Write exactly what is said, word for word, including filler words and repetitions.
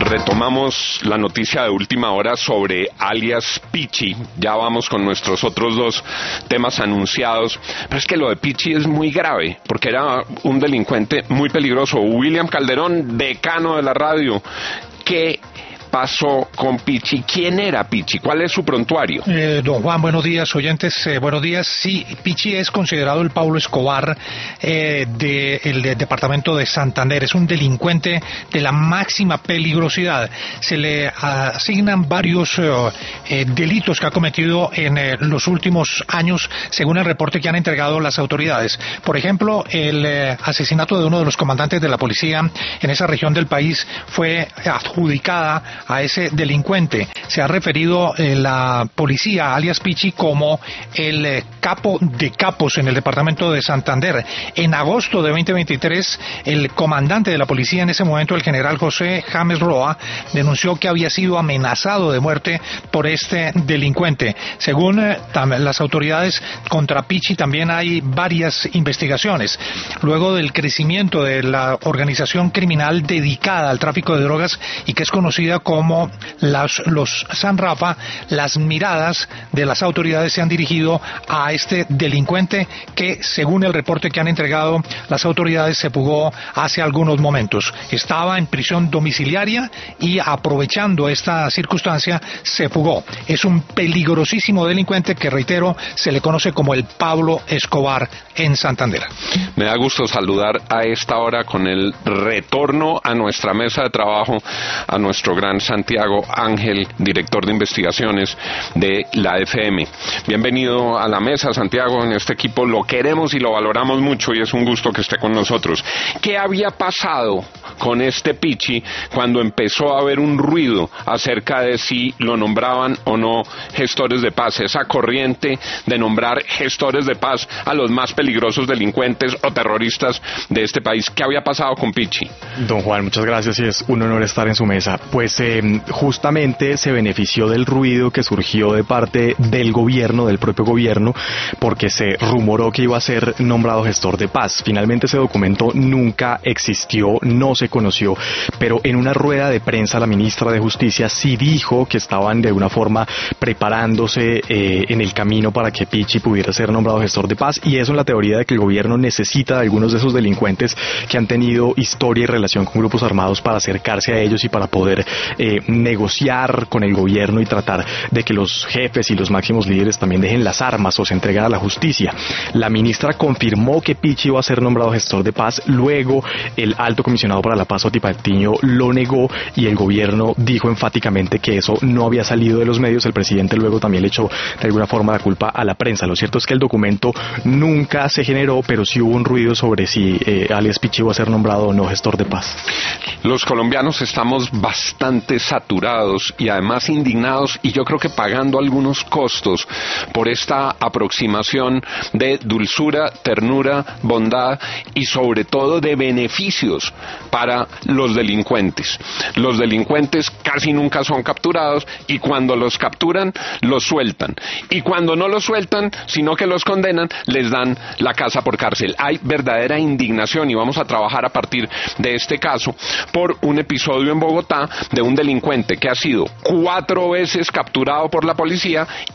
Retomamos la noticia de última hora sobre alias Pichi. Ya vamos con nuestros otros dos temas anunciados. Pero es que lo de Pichi es muy grave, porque era un delincuente muy peligroso. William Calderón, decano de la radio. ¿Qué pasó con Pichi? ¿Quién era Pichi? ¿Cuál es su prontuario? Eh, don Juan, buenos días, oyentes, eh, buenos días. Sí, Pichi es considerado el Pablo Escobar eh, del de, departamento de Santander. Es un delincuente de la máxima peligrosidad. Se le asignan varios eh, eh, delitos que ha cometido en eh, los últimos años, según el reporte que han entregado las autoridades. Por ejemplo, el eh, asesinato de uno de los comandantes de la policía en esa región del país fue adjudicada a ese delincuente. Se ha referido eh, la policía, alias Pichi, como el eh, capo de capos en el departamento de Santander. En agosto de veinte veintitrés, el comandante de la policía en ese momento, el general José James Roa, denunció que había sido amenazado de muerte por este delincuente. Según eh, las autoridades, contra Pichi también hay varias investigaciones. Luego del crecimiento de la organización criminal dedicada al tráfico de drogas y que es conocida como las, los San Rafa, las miradas de las autoridades se han dirigido a este delincuente que, según el reporte que han entregado las autoridades, se fugó hace algunos momentos. Estaba en prisión domiciliaria y, aprovechando esta circunstancia, se fugó. Es un peligrosísimo delincuente que, reitero, se le conoce como el Pablo Escobar en Santander. Me da gusto saludar a esta hora con el retorno a nuestra mesa de trabajo a nuestro gran Santiago Ángel, director de investigaciones de la F M. Bienvenido a la mesa, Santiago. En este equipo lo queremos y lo valoramos mucho y es un gusto que esté con nosotros. ¿Qué había pasado con este Pichi cuando empezó a haber un ruido acerca de si lo nombraban o no gestores de paz? Esa corriente de nombrar gestores de paz a los más peligrosos delincuentes o terroristas de este país. ¿Qué había pasado con Pichi? Don Juan, muchas gracias y es un honor estar en su mesa. Pues eh, justamente se benefició del ruido que surgió de parte del gobierno, del propio gobierno, porque se rumoró que iba a ser nombrado gestor de paz. Finalmente ese documento nunca existió, no se conoció, pero en una rueda de prensa la ministra de Justicia sí dijo que estaban de alguna forma preparándose eh, en el camino para que Pichi pudiera ser nombrado gestor de paz, y eso en la teoría de que el gobierno necesita de algunos de esos delincuentes que han tenido historia y relación con grupos armados para acercarse a ellos y para poder eh, negociar con el gobierno y tratar de que los jefes y los máximos líderes también dejen las armas o se entreguen a la justicia. La ministra confirmó que Pichi iba a ser nombrado gestor de paz, luego el alto comisionado para la paz, Oti Patiño, lo negó y el gobierno dijo enfáticamente que eso no había salido de los medios. El presidente luego también le echó de alguna forma la culpa a la prensa. Lo cierto es que el documento nunca se generó, pero sí hubo un ruido sobre si eh, alias Pichi iba a ser nombrado o no gestor de paz. Los colombianos estamos bastante saturados y además indignados, y yo creo que pagando algunos costos por esta aproximación de dulzura, ternura, bondad y sobre todo de beneficios para los delincuentes. Los delincuentes casi nunca son capturados y cuando los capturan los sueltan, y cuando no los sueltan sino que los condenan les dan la casa por cárcel. Hay verdadera indignación y vamos a trabajar a partir de este caso por un episodio en Bogotá de un delincuente que ha sido cuatro veces capturado por la policía